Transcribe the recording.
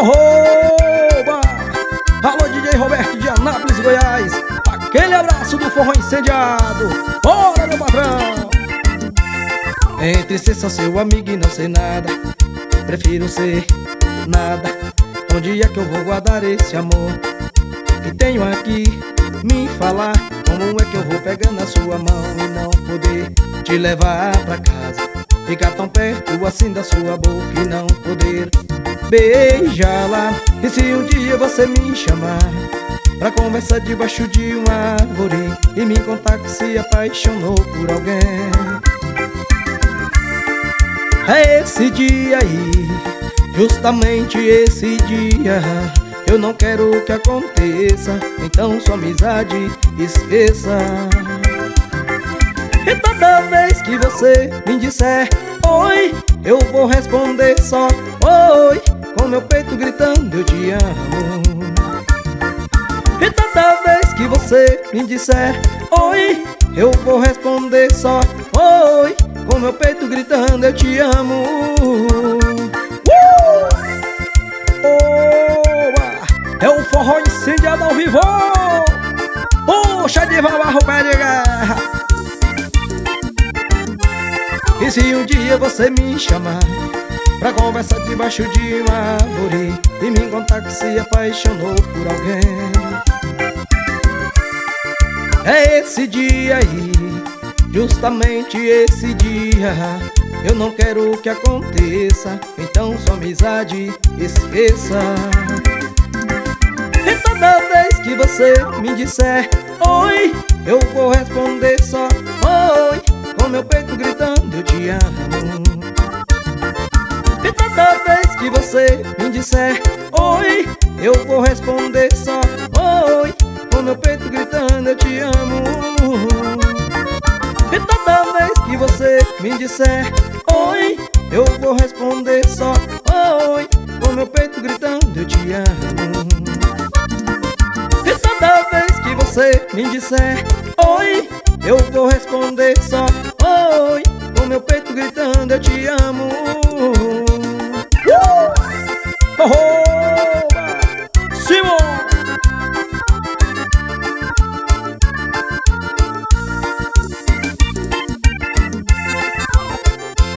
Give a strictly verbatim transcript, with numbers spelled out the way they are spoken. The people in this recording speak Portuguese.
Oba! Alô, D J Roberto de Anápolis, Goiás. Aquele abraço do forró incendiado. Bora, meu patrão! Entre ser só seu amigo e não ser nada, prefiro ser nada. Onde é que eu vou guardar esse amor que tenho aqui? Me falar como é que eu vou pegar na sua mão e não poder te levar pra casa, ficar tão perto assim da sua boca e não poder beijá-la. E se um dia você me chamar pra conversar debaixo de uma árvore e me contar que se apaixonou por alguém, é esse dia aí, justamente esse dia. Eu não quero que aconteça, então sua amizade esqueça. E toda vez que você me disser oi, eu vou responder só oi, com meu peito gritando eu te amo. E toda vez que você me disser oi, eu vou responder só oi, com meu peito gritando eu te amo. uh! Oba! É o forró incendiado ao vivo. Puxa de barro, pé de guerra. E se um dia você me chamar pra conversar debaixo de uma árvore e me contar que se apaixonou por alguém, é esse dia aí, justamente esse dia. Eu não quero que aconteça, então sua amizade esqueça. E toda vez que você me disser oi, eu vou responder só oi, com meu peito gritando eu te amo. E toda vez que você me disser oi, eu vou responder só oi, com meu peito gritando eu te amo. E toda vez que você me disser oi, eu vou responder só oi, com meu peito gritando eu te amo. E toda vez que você me disser oi, eu vou responder só oi, com meu peito gritando eu te amo.